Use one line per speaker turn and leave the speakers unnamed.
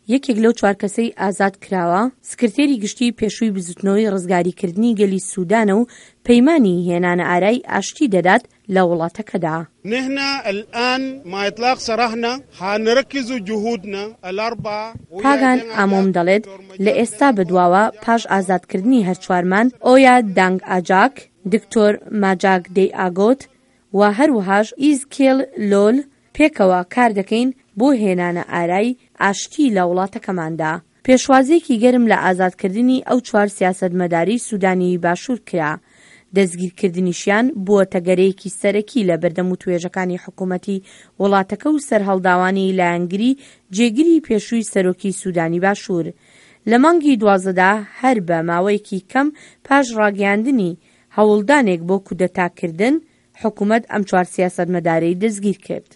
یەکێک لەو 4 کەسەی ئازاد کراوە سکرتێری گشتی پێشووی بزوتنەوەی ڕزگاریکردنی گەلی سوودانە و پەیمانی هێنانە ئارای ئاشتی دەدات لە وڵاتەکەدا. پاگان ئامۆم دەڵێت لە ئێستا بەدواوە پاش ئازادکردنی هەر 4مان ئۆیا دانگ ئاجاک، دکتۆر ماجاک دەی ئاگۆت و هەروەهاش ئیزکێل لۆل پێکەوە کار دەکەین بۆ هێنانە ئارای ئاشتی لە وڵاتەکەماندا. پێشوازێکی گەرم لە ئازادکردنی ئەو 4 سیاسەتمەداری سوودانی باشوور کرا. دەستگیرکردنیشیان بووە تەگەرەیەکی سەرەکی لە بەردەم و توێژەکانی حکوومەتی وڵاتەکە و سەرهەڵداوانی لایەنگری جێگیری پێشووی سەرۆکی سوودانی باشوور. لە مانگی 12دا هەر بە ماوەیەکی کەم پاش ڕاگەیاندنی هەوڵدانێک بۆ کودەتاکردن حکوومەت ئەم 4 سیاسەتمەدارەی دەستگیر کرد.